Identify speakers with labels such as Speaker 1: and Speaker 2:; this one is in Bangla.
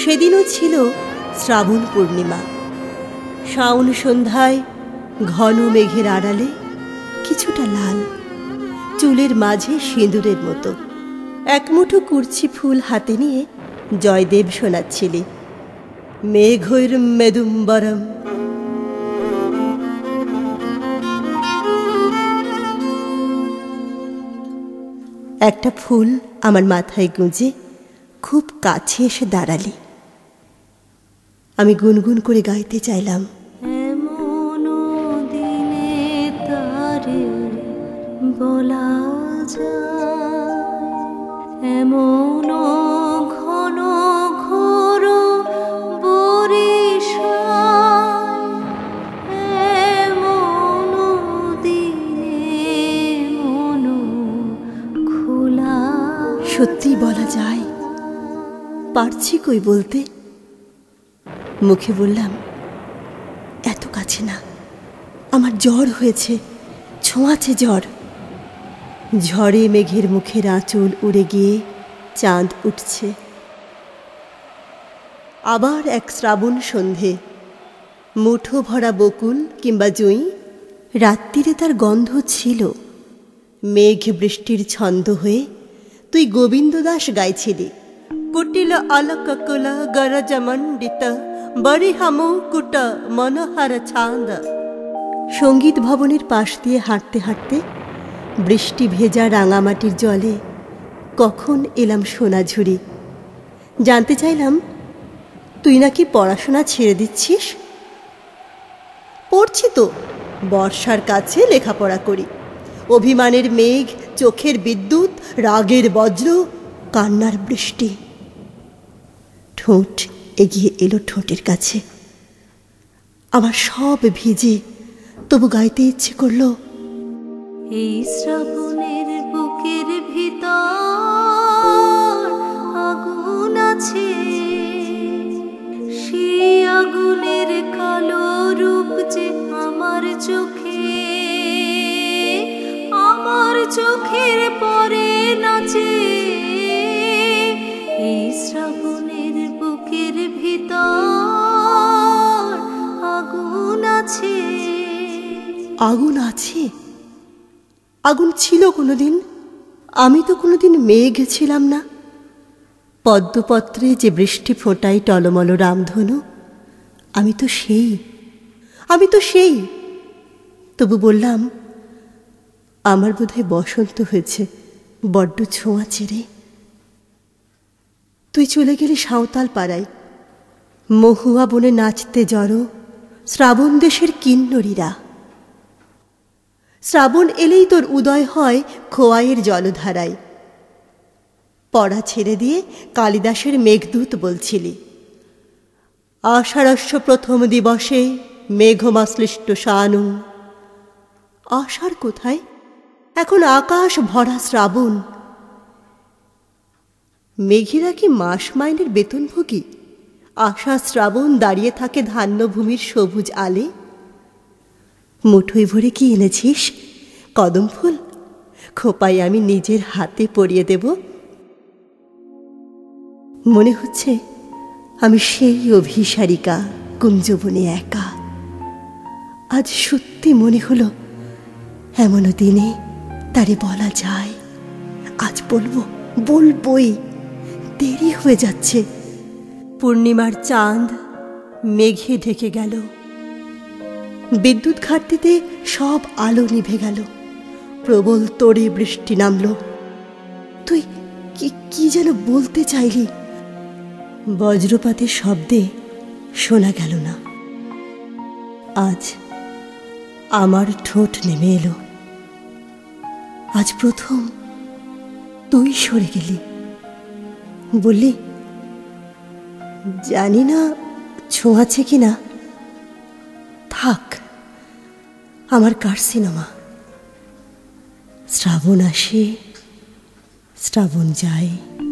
Speaker 1: সেদিনও ছিল শ্রাবণ পূর্ণিমা। শাওন সন্ধ্যায় ঘন মেঘের আড়ালে কিছুটা লাল, চুলের মাঝে সিঁদুরের মতো এক মুঠো কুরছি ফুল হাতে নিয়ে জয়দেব শোনাচ্ছিলি, মেঘৈর মেদুম্বরম। একটা ফুল আমার মাথায় গুঁজে খুব কাছে এসে দাঁড়ালি। আমি গুনগুন করে গাইতে চাইলাম,
Speaker 2: এমন দিনে তারে বলা যায়, এমন ঘন ঘোর বরিশায়, এমন দিনে মন খোলা।
Speaker 1: সত্যি বলা যায়, পারছি কই বলতে। মুখে বললাম, এত কাছে না, আমার জ্বর হয়েছে, ছোঁয়াছে জ্বর। ঝড়ে মেঘের মুখের আঁচল উড়ে গিয়ে চাঁদ উঠছে। আবার এক শ্রাবণ সন্ধে, মুঠো ভরা বকুল কিংবা জুঁই, রাত্রিরে তার গন্ধ ছিল। মেঘ বৃষ্টির ছন্দ হয়ে তুই গোবিন্দ দাস গাইছিলি, কুটিল অলককুল গরজমণ্ডিত বরিহামুকুট মনোহর ছান্দ। সঙ্গীত ভবনের পাশ দিয়ে হাঁটতে হাঁটতে বৃষ্টি ভেজা রাঙামাটির জলে কখন এলাম সোনাঝুরি। জানতে চাইলাম, তুই নাকি পড়াশোনা ছেড়ে দিচ্ছিস? পড়ছি তো, বর্ষার কাছে লেখাপড়া করি। অভিমানের মেঘ, চোখের বিদ্যুৎ, রাগের বজ্র, কান্নার বৃষ্টি। ঠোঁট এগিয়ে এলো ঠোঁটের কাছে, আমার সব ভিজে, তবু গাইতে ইচ্ছে করলো,
Speaker 2: এই শ্রাবণের বুকের ভিতর আগুন আছে, সেই আগুনের কালো রূপ যে আমার চোখে, আমার চোখের পরে নাচে। এই শ্রাবণের বুকের ভিতর আগুন আছে।
Speaker 1: আগুন আছে? আগুন ছিল কোনোদিন? আমি তো কোনোদিন মেঘ ছিলাম না। পদ্মপত্রে যে বৃষ্টি ফোটাই টলমল রামধনু, আমি তো সেই, আমি তো সেই। তবু বললাম, আমার বোধহয় বসন্ত হয়েছে, বড্ড ছোঁয়াচে রে। তুই চলে গেলি সাঁওতাল পাড়ায়, মহুয়া বনে নাচতে জড়ো শ্রাবণ দেশের কিন্নরীরা। শ্রাবণ এলেই তোর উদয় হয় খোয়াইয়ের জলধারায়। পড়া ছেড়ে দিয়ে কালিদাসের মেঘদূত বলছিলি, আষাঢ়স্য প্রথম দিবসে মেঘমাশ্লিষ্ট শানু। আষাঢ় কোথায়? এখন আকাশ ভরা শ্রাবণ। মেঘেরা কি মাস মাইনের বেতনভোগী? আষাঢ় শ্রাবণ দাঁড়িয়ে থাকে ধান্যভূমির সবুজ আলে। মুঠোয় ভরে কি এনেছিস? কদম ফুল? খোপায় আমি নিজের হাতে পরিয়ে দেব। মনে হচ্ছে আমি সেই অভিসারিকা, কুঞ্জবনে একা। আজ সত্যি মনে হলো, এমন দিনে তারে বলা যায়। আজ বলবো, বলবই, দেরি হয়ে যাচ্ছে। পূর্ণিমার চাঁদ মেঘে ঢেকে গেল, বিদ্যুৎ ঘাটতিতে সব আলো নিভে গেল, প্রবল তোড়ে বৃষ্টি নামল। তুই কি যেন বলতে চাইলি, বজ্রপাতের শব্দে শোনা গেল না। আজ আমার ঠোঁট নেমে এলো, আজ প্রথম তুই সরে গেলি, বললি, জানি না ছোঁয়াছে কিনা, থাক, আমার কার্সিনোমা। শ্রাবণ আসে, শ্রাবণ যায়।